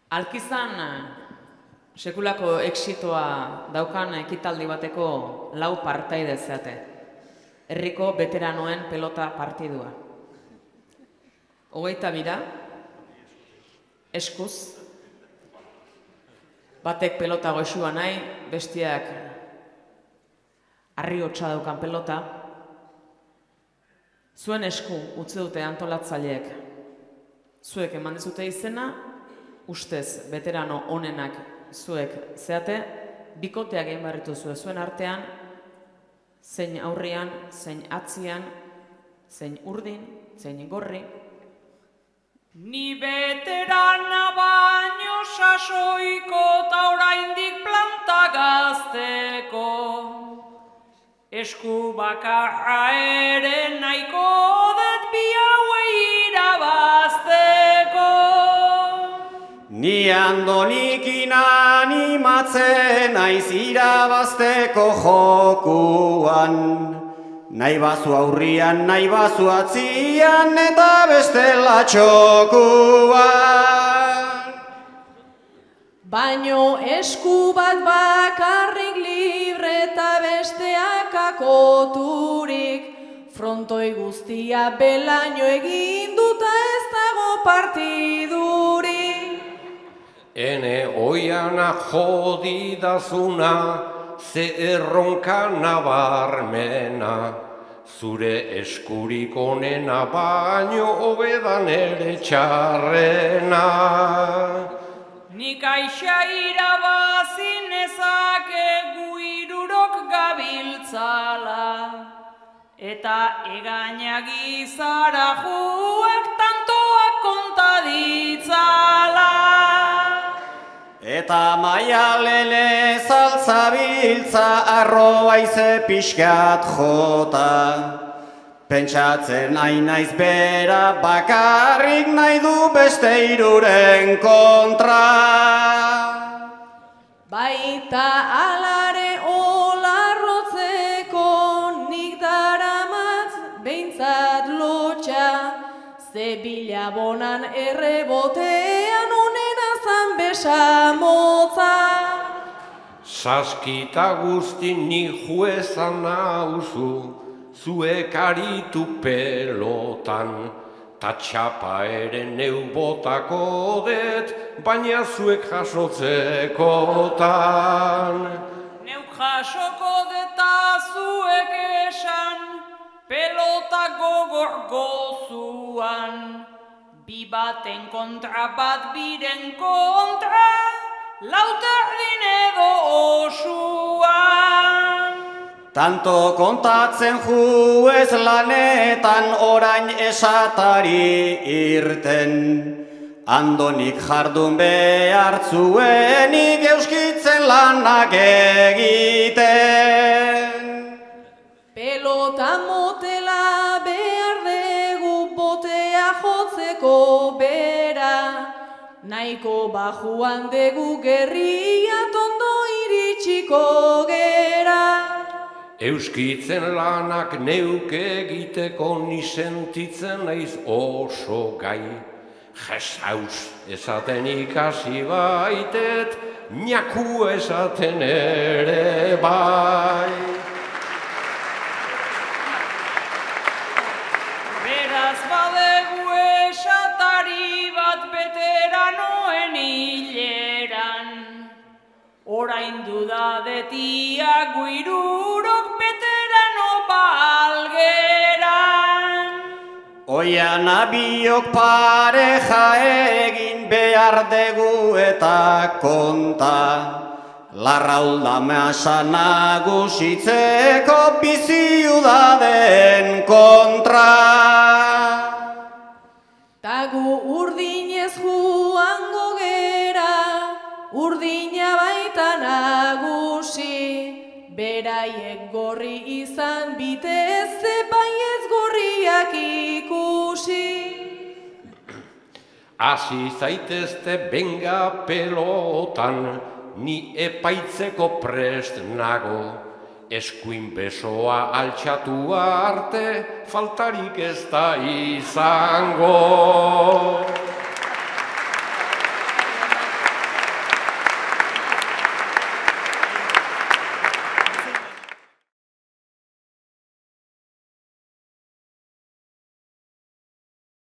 Alkizan sekulako exitoa daukan ekitaldi bateko 4 partaide zeate. Herriko veteranoen pelota partidua. 22 eskuz, batek pelota goxua nahi, bestiak harri hotsa daukan pelota. Zuen esku utzi dute antolatzaileek. Zuek eman dizute izena, ustez veterano onenak zuek zeate, bikoteak egin barritu zuen artean, zein aurrian, zein atzian, zein urdin, zein gorri. Ni veterana baino sasoiko ta oraindik planta gazteko. Esku bakarra ere nahiko dut bi hauei irabazteko. Ni andonikin animatzen naiz irabazteko jokuan. Nahi bazu aurrian, nahi bazu atzian, eta bestela txokuan. Baino esku bat bakarrik libre eta besteak akoturik. Frontoi guztia belaino egin duta ez dago partidurik. Ene oiana jodidazuna, ze erronka nabarmena. Zure eskurik onena baino hobedan ere txarrena. Nik aixa irabazi nezakegu hirurok gabiltzala, eta egainak izara juak tantoak konta ditzala. Eta maialele zaltzabiltza arroa ize pixkat jota. Pentsatzen naiz bera bakarrik nahi du beste hiruren kontra. Baita alare olarrotzeko nik daramatz behintzat lotxa. Ze bilabonan errebotean onena zan besamotza. Saskita guzti ni juezan nauzu, zuek aritu pelotan, ta txapa ere neu botako det, baina zuek jasotzekotan. Neuk jasoko deta zuek esan, pelota gogor gozuan. Bi baten kontra bat biren kontra, lauterdin edo osuan. Tanto kontatzen juez lanetan orain esatari irten. Andonik jardun behar zuenik euskitzen lanak egiten. Pelota motela behar dugu botea jotzeko bera. Nahiko bajuan dugu gerria tondo iritsiko gera. Euskitzen lanak neuk egiteko ni sentitzen naiz oso gai. Jesaus esaten ikasi baitet, ñaku esaten ere bai. Beraz badegu esatari bat veteranoen hileran. Orain dudadetia guirurok veterano balgeran. Oian abiok pareja egin behar dugu eta konta. Larraulda masa nagusitzeko biziudaden kontra. Tagu urdinez joango gera, urdina baita nagusi. Beraiek gorri izan bitez, baiez gorriak ikusi. Hasi zaitezte benga pelotan, ni epaitzeko prest nago. Eskuin besoa altxatu arte, faltarik ez da izango.